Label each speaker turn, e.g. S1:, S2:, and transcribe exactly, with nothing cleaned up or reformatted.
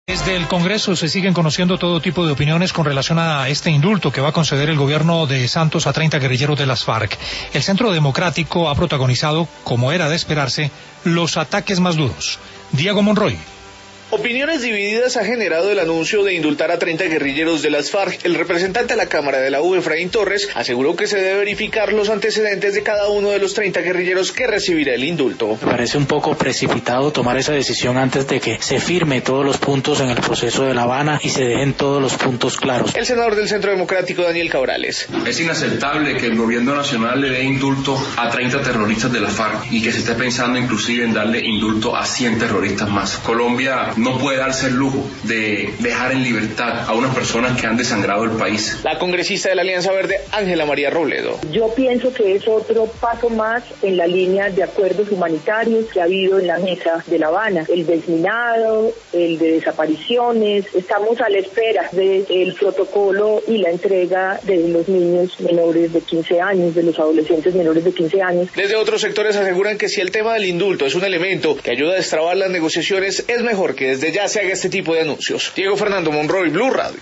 S1: Desde el Congreso se siguen conociendo todo tipo de opiniones con relación a este indulto que va a conceder el gobierno de Santos a treinta guerrilleros de las FARC. El Centro Democrático ha protagonizado, como era de esperarse, los ataques más duros. Diego Monroy.
S2: Opiniones divididas ha generado el anuncio de indultar a treinta guerrilleros de las FARC. El representante de la Cámara de la U, Efraín Torres, aseguró que se debe verificar los antecedentes de cada uno de los treinta guerrilleros que recibirá el indulto.
S3: Me parece un poco precipitado tomar esa decisión antes de que se firme todos los puntos en el proceso de La Habana y se dejen todos los puntos claros.
S2: El senador del Centro Democrático, Daniel Cabrales.
S4: Es inaceptable que el gobierno nacional le dé indulto a treinta terroristas de la FARC y que se esté pensando inclusive en darle indulto a cien terroristas más. Colombia no puede darse el lujo de dejar en libertad a unas personas que han desangrado el país.
S2: La congresista de la Alianza Verde, Ángela María Robledo.
S5: Yo pienso que es otro paso más en la línea de acuerdos humanitarios que ha habido en la mesa de La Habana. El desminado, el de desapariciones. Estamos a la espera del protocolo y la entrega de los niños menores de quince años, de los adolescentes menores de quince años.
S2: Desde otros sectores aseguran que si el tema del indulto es un elemento que ayuda a destrabar las negociaciones, es mejor que desde ya se haga este tipo de anuncios. Diego Fernando Monroy, Blue Radio.